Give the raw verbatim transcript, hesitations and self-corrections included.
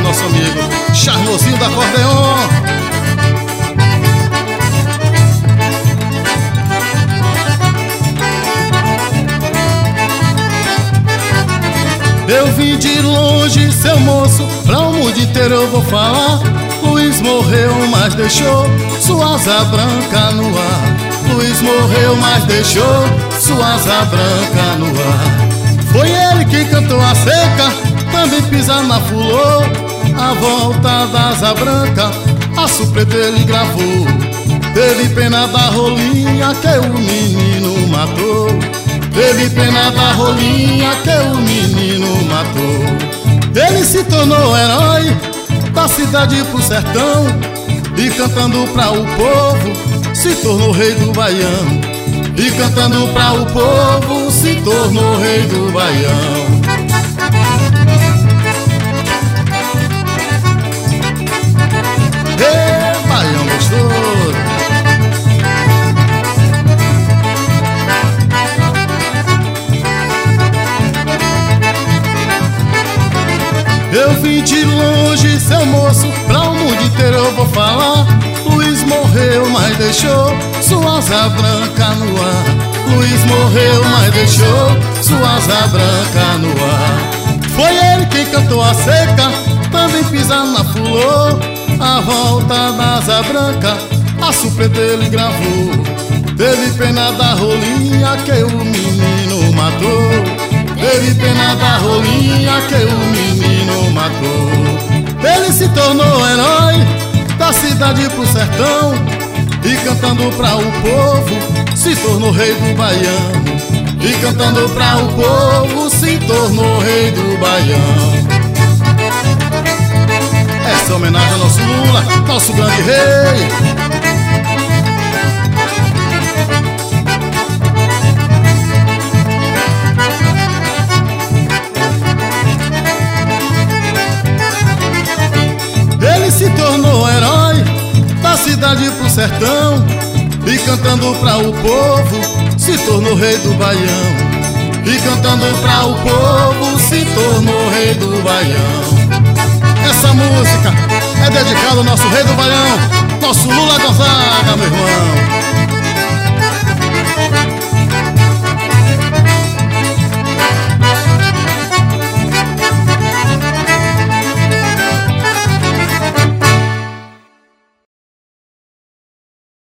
nosso amigo Charmosinho da Acordeon. Eu vim de longe, seu moço, pra o mundo inteiro eu vou falar. Luiz morreu, mas deixou sua asa branca no ar. Luiz morreu, mas deixou sua asa branca no ar. Foi ele que cantou a seca, também pisa na fulô. A volta da asa branca, a supleta ele gravou. Teve pena da rolinha que o menino matou. Teve pena da rolinha que o menino matou. Ele se tornou herói da cidade pro sertão, e cantando pra o povo se tornou rei do Baião. E cantando pra o povo se tornou rei do Baião. Ê, Baião gostoso. Eu vim de longe, seu moço, pra o mundo inteiro eu vou falar. Luiz morreu, mas deixou sua asa branca no ar. Luiz morreu, mas deixou sua asa branca no ar. Foi ele quem cantou a seca, também pisa na fulô. A volta da asa branca, a supleta ele gravou. Teve pena da rolinha que o menino matou. Teve pena da rolinha que o menino matou. Ele se tornou herói da cidade pro sertão, e cantando pra o povo se tornou rei do Baião. E cantando pra o povo se tornou rei do Baião. Essa é homenagem ao nosso Lula, nosso grande rei. Se tornou herói da cidade pro sertão, e cantando pra o povo se tornou rei do Baião. E cantando pra o povo se tornou rei do Baião. Essa música é dedicada ao nosso rei do Baião, nosso Lula Gonzaga, meu irmão.